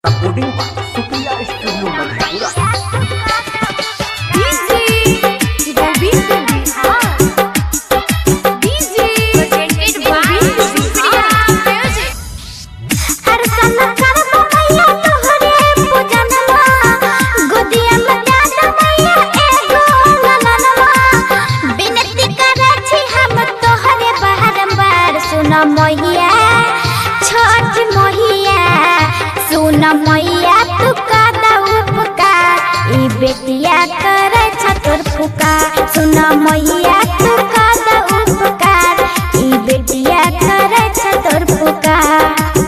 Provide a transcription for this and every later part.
Supporting Supriya studio Madhepura. मैया छठ मैया सुन मैया तू कादा उपकार ई बेटिया करे छतुर फुकार सुन मैया तू कादा उपकार ई बेटिया करे छतुर फुकार।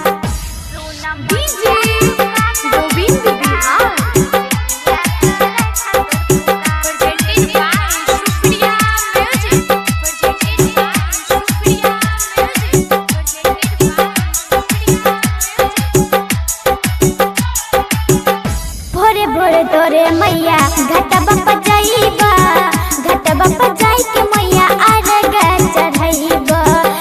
भोरे तोरे मैया घटबा पजाइबा घटबा पजाई के मैया आरग चढ़ाइबा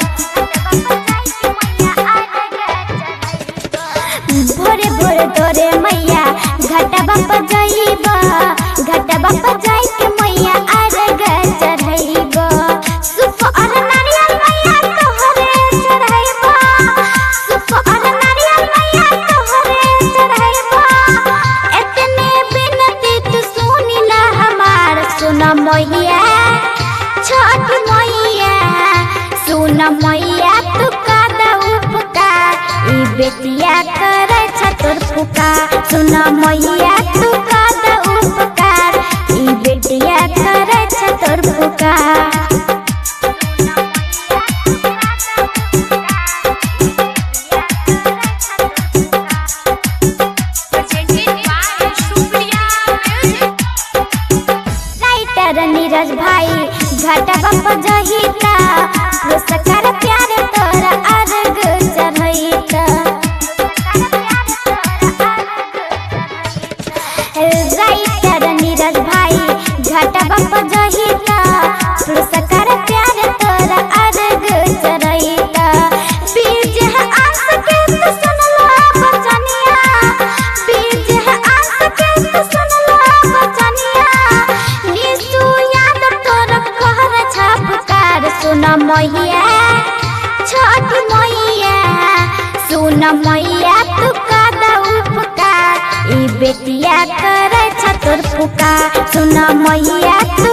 भोरे तोरे मैया घटबा पजाइबा घटबा पजाई के मैया आरग चढ़ाइबा सुप और नारियल मैया तोहरे चढ़ाइबा सुप और नारियल मैया तोहरे चढ़ाइबा सुन मैया छठ मैया सुन मैया तू कादा उपकार ई बेटिया करे छतुर फुकार सुन मैया तू कादा उपकार ई बेटिया करे छतुर फुकार। नीरज भाई घटबा पजहिता पुरस्कार प्यार तोरा अर्घ चढ़ैता राइटर नीरज भाई घटबा पजहिता पुरस्कार प्यार तोरा अर्घ चढ़ैता बीज है आस के तू सुनला बचनिया बीज है आस के तू सुनला बचनिया सुन मैया छठ मैया सुन मैया तू कादा उपकार ई बेटिया करे छतुर फुकार सुन मैया तू